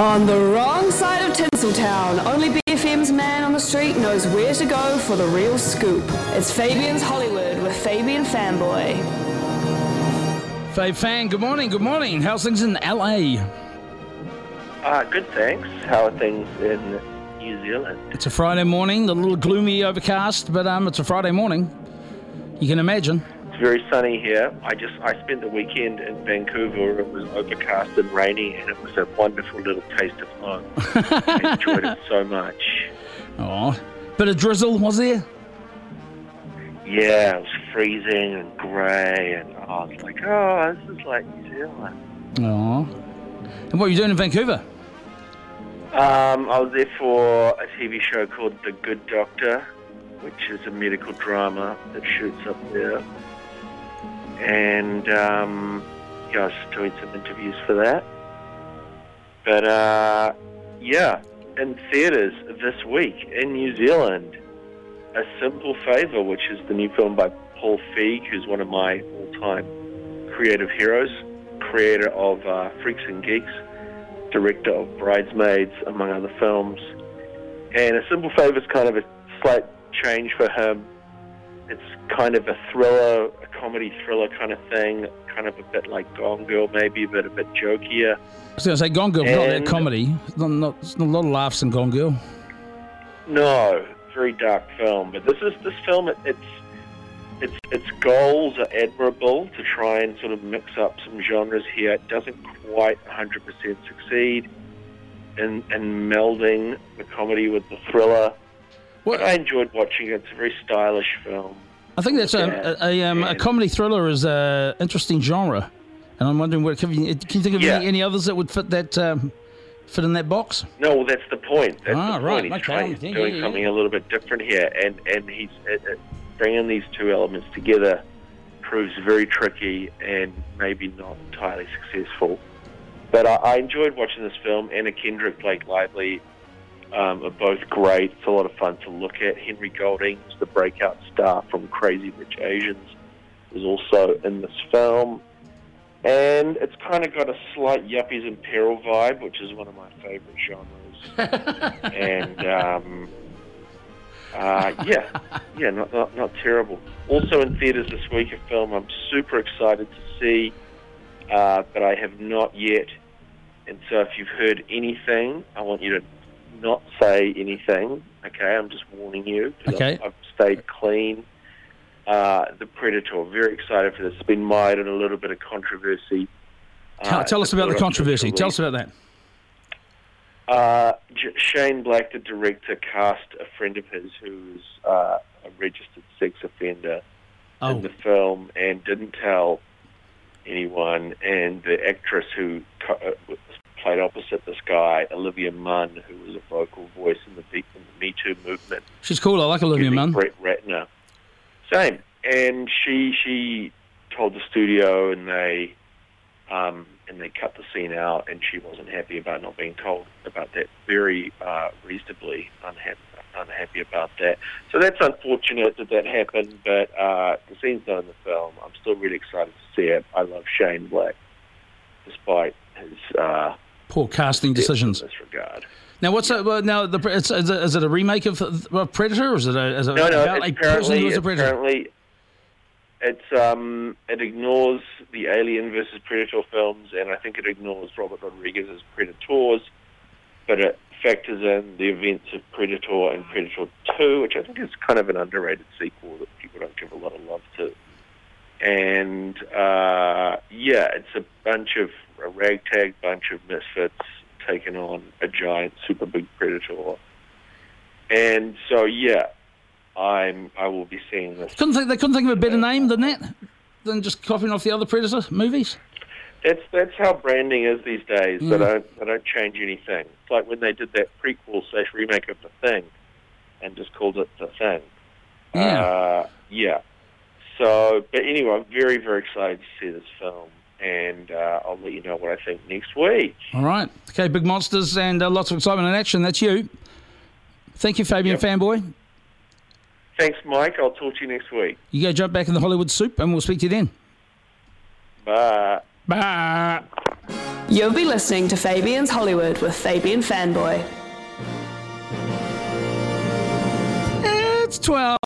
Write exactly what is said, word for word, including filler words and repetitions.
On the wrong side of Tinseltown, only B F M's man on the street knows where to go for the real scoop. It's Fabian's Hollywood with Fabian Fanboy. Fabe Fan, good morning, good morning. How's things in L A? Uh, good, thanks. How are things in New Zealand? It's a Friday morning, a little gloomy, overcast, but um, it's a Friday morning. You can imagine. It's very sunny here. I just I spent the weekend in Vancouver. It was overcast and rainy, and it was a wonderful little taste of home. I enjoyed it so much. Oh, bit of drizzle, was there? Yeah, it was freezing and grey, and oh, I was like, oh, this is like New Zealand. Oh. And what were you doing in Vancouver? Um, I was there for a T V show called The Good Doctor, which is a medical drama that shoots up there. And, um, yeah, I was doing some interviews for that. But, uh, yeah, in theatres this week in New Zealand, A Simple Favour, which is the new film by Paul Feig, who's one of my all-time creative heroes, creator of uh, Freaks and Geeks, director of Bridesmaids, among other films. And A Simple Favour is kind of a slight change for him. It's kind of a thriller, a comedy thriller kind of thing, kind of a bit like Gone Girl maybe, but a bit jokier. I was going to say Gone Girl, not that comedy. Not, not, there's not a lot of laughs in Gone Girl. No, very dark film. But this is this film. It, it's its its goals are admirable to try and sort of mix up some genres here. It doesn't quite one hundred percent succeed in in melding the comedy with the thriller. Well, but I enjoyed watching it. It's a very stylish film. I think that's a a, a, um, a comedy thriller is an interesting genre, and I'm wondering what can you, can you think of yeah. any, any others that would fit that um, fit in that box? No, well, that's the point. That's ah, the right. point. He's okay. trying, he's yeah, doing yeah, yeah. something a little bit different here, and and he's uh, uh, bringing these two elements together proves very tricky and maybe not entirely successful. But I, I enjoyed watching this film. Anna Kendrick, Blake Lively um, are both great. It's a lot of fun to look at. Henry Golding, the breakout star from Crazy Rich Asians, is also in this film. And it's kind of got a slight Yuppies in Peril vibe, which is one of my favorite genres. and um, uh, yeah, yeah, not, not not terrible. Also in theaters this week, a film I'm super excited to see, uh, but I have not yet. And so if you've heard anything, I want you to not say anything. Okay, I'm just warning you. Okay, I've, I've stayed clean. Uh, the Predator, very excited for this. It's been mired in a little bit of controversy. Tell, uh, tell us about the controversy. Tell us about that. Uh, J- Shane Black, the director, cast a friend of his who's uh, a registered sex offender oh. in the film and didn't tell anyone. And the actress who co- uh, played opposite this guy, Olivia Munn, who was a vocal voice in the, in the Me Too movement. She's cool. I like Olivia Munn. Brett Ratner. Same. And she she told the studio, and they um, and they cut the scene out, and she wasn't happy about not being told about that. Very uh, reasonably unhappy unhappy about that. So that's unfortunate that that happened, but uh, the scene's not in the film. I'm still really excited to see it. I love Shane Black, despite his uh, poor casting decisions in this regard. Now, what's yeah. uh, now? The is it, is it a remake of uh, Predator, or is it a, is it no, no? about It's a person who was apparently, a predator? apparently, it's um, it ignores the Alien versus Predator films, and I think it ignores Robert Rodriguez's Predators, but it factors in the events of Predator and Predator two, which I think is kind of an underrated sequel that people don't give a lot of love to. And uh, yeah, it's a bunch of a ragtag bunch of misfits taken on a giant, super big predator, and so yeah, I'm I will be seeing this. Couldn't think they couldn't think of a better name than that, than just copying off the other Predator movies. That's that's how branding is these days. Mm. They don't they don't change anything. It's like when they did that prequel slash remake of The Thing, and just called it The Thing. Yeah, uh, yeah. So, but anyway, I'm very very excited to see this film. And uh, I'll let you know what I think next week. All right. Okay, big monsters and uh, lots of excitement and action. That's you. Thank you, Fabian yep. Fanboy. Thanks, Mike. I'll talk to you next week. You go jump back in the Hollywood soup and we'll speak to you then. Bye. Bye. You'll be listening to Fabian's Hollywood with Fabian Fanboy. It's twelve.